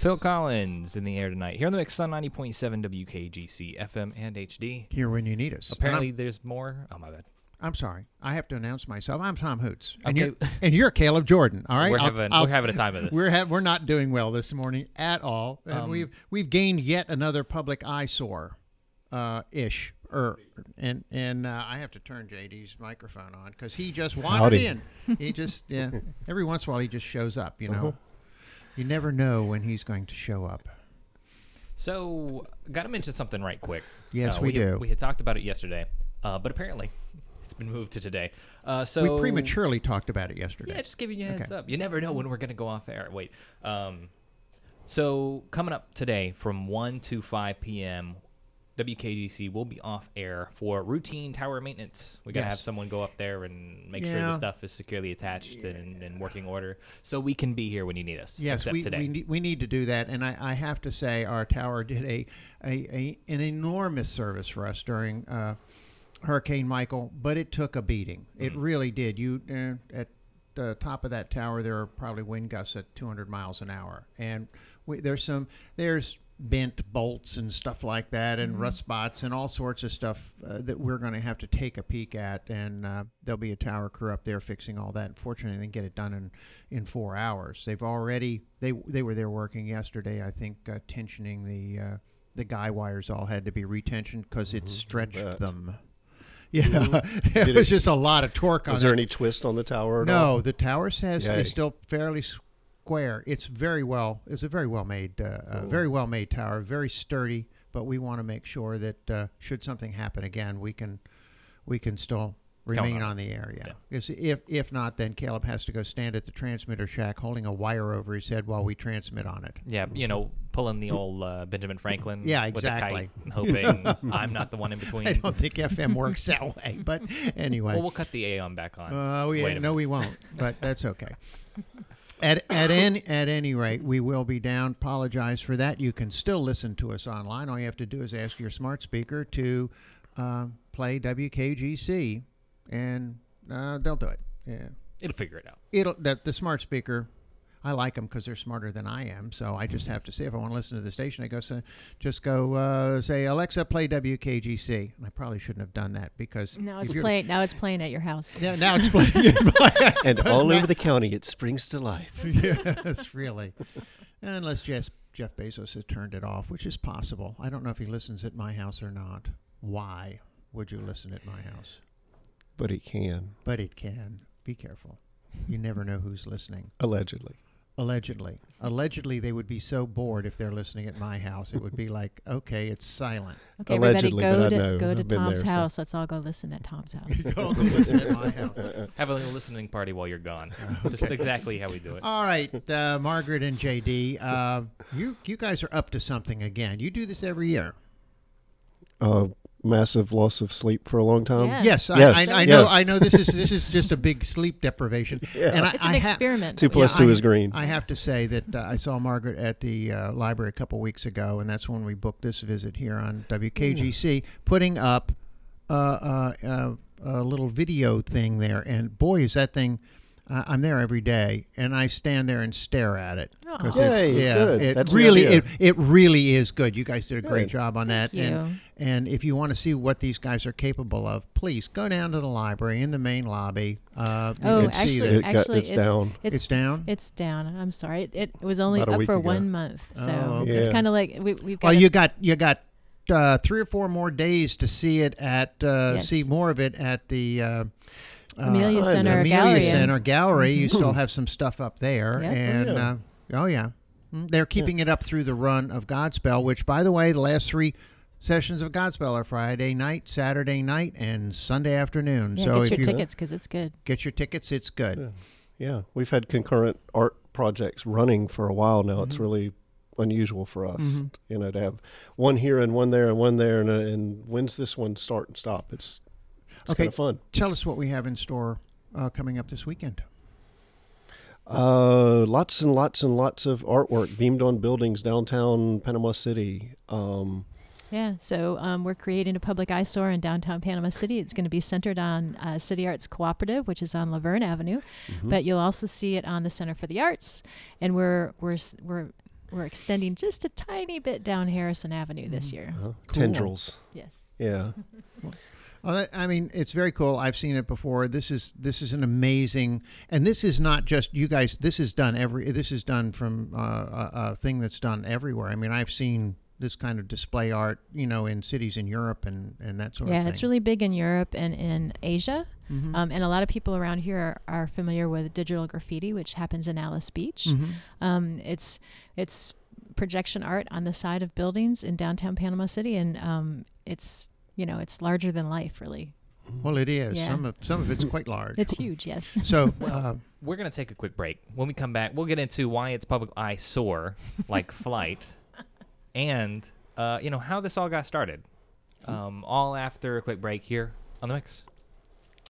Phil Collins in the air tonight. Here on the mix on 90.7 WKGC FM and HD. Here when you need us. Apparently there's more. Oh, my bad. I'm sorry. I have to announce myself. I'm Tom Hoots. Okay. And you're Caleb Jordan. All right. We're having a time of this. We're not doing well this morning at all. And we've gained yet another public eyesore ish. And I have to turn JD's microphone on because he just wandered in. He just every once in a while he just shows up. You know, you never know when he's going to show up. So, got to mention something right quick. Yes, we do. We had talked about it yesterday, but apparently it's been moved to today. So we prematurely talked about it yesterday. Yeah, just giving you a heads up. You never know when we're going to go off air. Wait. So coming up today from 1 to 5 p.m., WKGC will be off air for routine tower maintenance. We got to have someone go up there and make sure the stuff is securely attached and in working order so we can be here when you need us. Yes, we need to do that. And I have to say our tower did an enormous service for us during Hurricane Michael, but it took a beating. It really did. At the top of that tower, there are probably wind gusts at 200 miles an hour. And there's bent bolts and stuff like that and rust spots and all sorts of stuff that we're going to have to take a peek at, and there'll be a tower crew up there fixing all that. Fortunately, they can get it done in 4 hours. They've already they were there working yesterday, I think, tensioning the guy wires all had to be retensioned because it stretched them. Yeah, it was just a lot of torque on it. Was there any twist on the tower at all? No, the tower says it's still fairly square. It's a very well made tower, very sturdy. But we want to make sure that should something happen again, we can still remain on the area. Because if not, then Caleb has to go stand at the transmitter shack holding a wire over his head while we transmit on it. Yeah, pulling the old Benjamin Franklin. Yeah, with a exactly. kite and hoping I'm not the one in between. I don't think FM works that way, but anyway. Well, we'll cut the A on back on. Oh yeah, no, we won't. But that's okay. At any rate, we will be down. Apologize for that. You can still listen to us online. All you have to do is ask your smart speaker to play WKGC, and they'll do it. Yeah, it'll figure it out. The smart speaker. I like them because they're smarter than I am. So I just have to say, if I want to listen to the station, I go say, Alexa, play WKGC. And I probably shouldn't have done that because now it's playing at your house. Yeah, now it's playing. And all over the county, it springs to life. Yes, really. Unless Jeff Bezos has turned it off, which is possible. I don't know if he listens at my house or not. Why would you listen at my house? But he can. But it can. Be careful. You never know who's listening. Allegedly, they would be so bored if they're listening at my house. It would be like, okay, it's silent. Okay, allegedly, everybody, go to Tom's house. So. Let's all go listen at Tom's house. Go listen at my house. Have a little listening party while you're gone. Just exactly how we do it. All right, Margaret and JD, you guys are up to something again. You do this every year. Massive loss of sleep for a long time. Yeah. Yes, yes. I know. This is just a big sleep deprivation. Yeah. And it's an experiment. 2 + 2 is green. I have to say that I saw Margaret at the library a couple weeks ago, and that's when we booked this visit here on WKGC, putting up a little video thing there. And boy, is that thing! I'm there every day, and I stand there and stare at it. It really is good. You guys did a great job on that. Thank you. And if you want to see what these guys are capable of, please go down to the library in the main lobby. Actually, it's down. It's down? It's down. I'm sorry. It was only up for 1 month. So it's kind of like we've got... Well, you got 3 or 4 more days to see it at see more of it at the Amelia Center Gallery. You still have some stuff up there. Yep. And they're keeping it up through the run of Godspell, which, by the way, the last 3 sessions of Godspell are Friday night, Saturday night, and Sunday afternoon. So get your tickets because it's good. Get your tickets. It's good. Yeah. We've had concurrent art projects running for a while now. It's really unusual for us, to have one here and one there and one there, and when's this one start and stop? It's kind of fun. Tell us what we have in store coming up this weekend. Lots and lots and lots of artwork beamed on buildings downtown Panama City. So we're creating a public eyesore in downtown Panama City. It's going to be centered on City Arts Cooperative, which is on Laverne Avenue, but you'll also see it on the Center for the Arts, and we're We're extending just a tiny bit down Harrison Avenue this year. Cool. Tendrils. Yes. Yeah. Well, I mean, it's very cool. I've seen it before. This is an amazing, and this is not just you guys. This is done from a thing that's done everywhere. I mean, I've seen this kind of display art, in cities in Europe and that sort of thing. Yeah, it's really big in Europe and in Asia. Mm-hmm. And a lot of people around here are familiar with digital graffiti, which happens in Alice Beach. Mm-hmm. It's projection art on the side of buildings in downtown Panama City, and it's larger than life, really. Well, it is. Yeah. Some of it's quite large. It's huge, yes. So we're going to take a quick break. When we come back, we'll get into why it's public eyesore, like Flight, and how this all got started. All after a quick break here on The Mix.